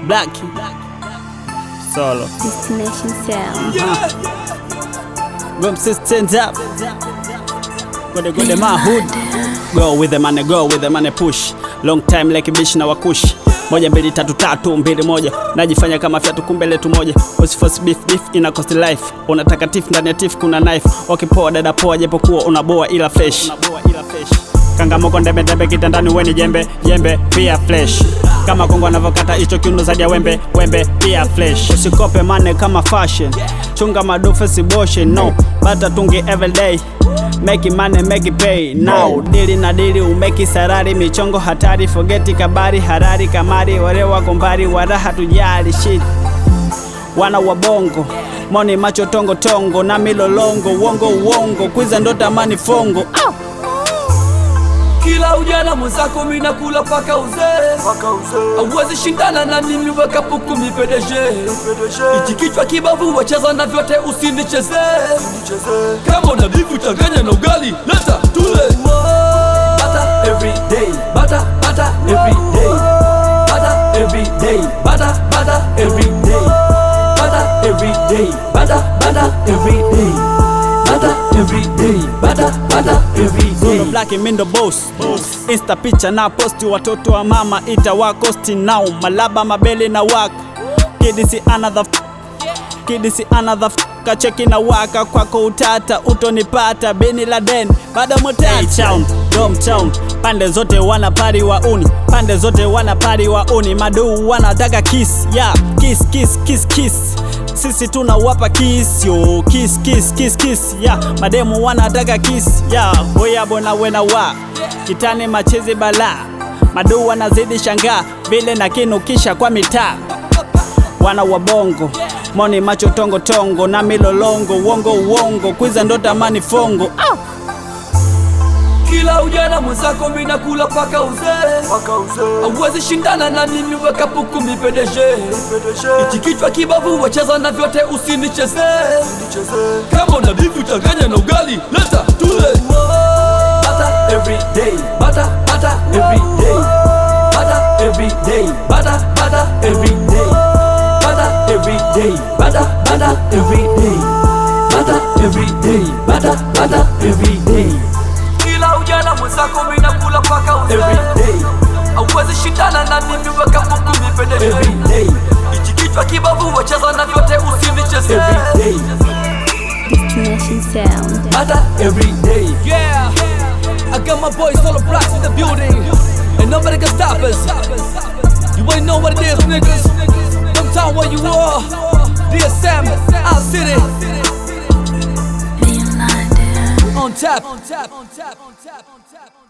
Black Solo Destination Sound. Gum stand up. Go to my hood. Go with the money push. Long time like bish na wakushi. 1 2 3 3 2 1. Najifanya kama fiatu kumbe letu moja. Force beef ina cost life. Unataka tif ndani ya tif kuna knife. Wakipoa dada poa japokuwa unaboa ila fresh. Kangamoko ndembe kitandani weni jembe pia flesh. Kama Kongo anavokata hicho kiuno zaidi ya wembe pia flesh. Usikope mane kama fashion. Chunga madufe si boshe no. Bata tungi everyday. Make money make it pay now. Dili na dili umeki sarari. Michongo hatari forgeti kabari harari kamari. Wale wako mbari waraha tujali shit. Wana wabongo money macho tongo na milolongo uongo kwiza ndo tamani fongo. Kila ujana mwenzako mina kula paka uzee. Hauwezi shindana na mimi weka puku mi PDG. Iti kichwa kibavu wacheza na vyote usinicheze. Kama una bifu changanya na ugali leta tule. Bata everyday, bata everyday. Bata everyday, bata everyday. Bata everyday, bata everyday. Bata everyday, bata everyday. Solo black mindo boss. Insta picha na posti watoto wa mama ita wakosti now. Malaba mabele na waka. Kidisi another kacheki na waka kwako utata utonipata Bin Laden bado motata. Hey town, dom town. Pande zote wana pari wa uni. Madu wanataka kiss, yeah. Kiss. Sisi tunawapa kiss, yo. Kiss, yeah. Mademu wanataka kiss, yeah. Boya bona wena wa kitane machezi bala. Madu wanazidi shanga vile na kinukisha kwa mitaa. Wana wabongo money macho tongo na milolongo uongo kwiza ndo tamani fongo. Kila ujana mwenzako mina kula paka uzee. Hauwezi shindana na mimi weka puku mi PDG. Iti kichwa kibavu wacheza na vyote usinicheze. Kama una bifu changanya na ugali leta tule. Bata everyday, bata everyday. Bata everyday, bata everyday. Bata everyday, bata everyday. Bata everyday, bata everyday. Kila ujana mwenzako mina kula paka uzee. Everyday. Hauwezi shindana na mimi weka puku mi PDG. Everyday. Iti kichwa kibavu wacheza na vyote usinicheze. Everyday. Destination Sound. Bata everyday. Yeah. I got my boys Solo Blacks in the building. And nobody can stop us. You ain't know what it is, niggas. Don't tell where you are. DSM, our city. On tap.